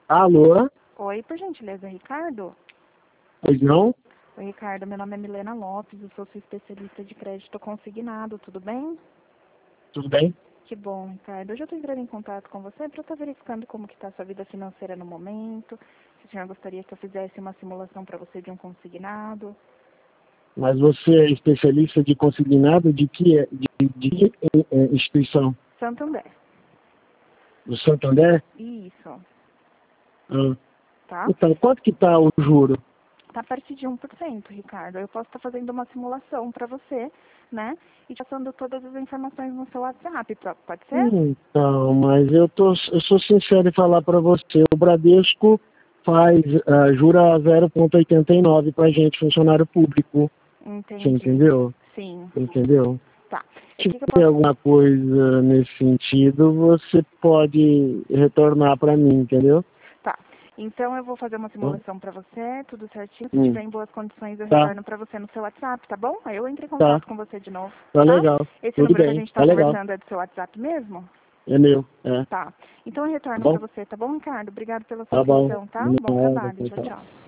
Alô? Oi, por gentileza, Ricardo? Pois não? Oi, Ricardo, meu nome é Milena Lopes, eu sou sua especialista de crédito consignado, tudo bem? Tudo bem? Que bom, Ricardo. Hoje eu estou entrando em contato com você para estar verificando como que está a sua vida financeira no momento, se o senhor gostaria que eu fizesse uma simulação para você de um consignado. Mas você é especialista de consignado de que, instituição? Santander. Do Santander? Isso, Ah. tá? Então, quanto que está o juro? Tá a partir de 1%, Ricardo. Eu posso estar fazendo uma simulação para você, né? E te passando todas as informações no seu WhatsApp, pode ser? Então, mas eu sou sincero em falar para você. O Bradesco jura 0,89 para gente, funcionário público. Você Entendi. entendeu? Sim. Entendeu? Tá. E o Se que que eu tem posso... alguma coisa nesse sentido, você pode retornar para mim, entendeu? Tá. Então eu vou fazer uma Hum, simulação para você, tudo certinho. Se hum, tiver em boas condições, eu tá, retorno para você no seu WhatsApp, tá bom? Aí eu entro em tá, contato com você de novo, tá tá? legal. Esse Tudo número que a bem, gente tá está legal. conversando é do seu WhatsApp mesmo? É meu, é. Tá. Então eu Tá retorno para bom? você, tá bom, Ricardo? Obrigado pela sua Tá bom. atenção, tá? De Bom nada, trabalho. tchau, Tchau, tchau. tchau.